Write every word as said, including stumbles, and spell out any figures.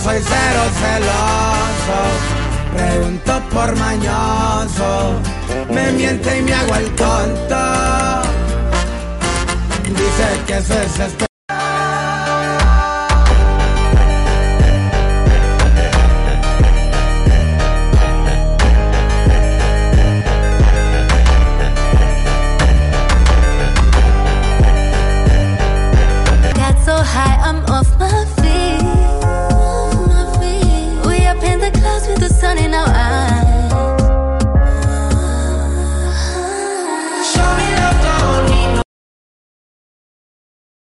soy cero celoso, pregunto por mañoso, me miente y me hago el tonto. Dice que eso es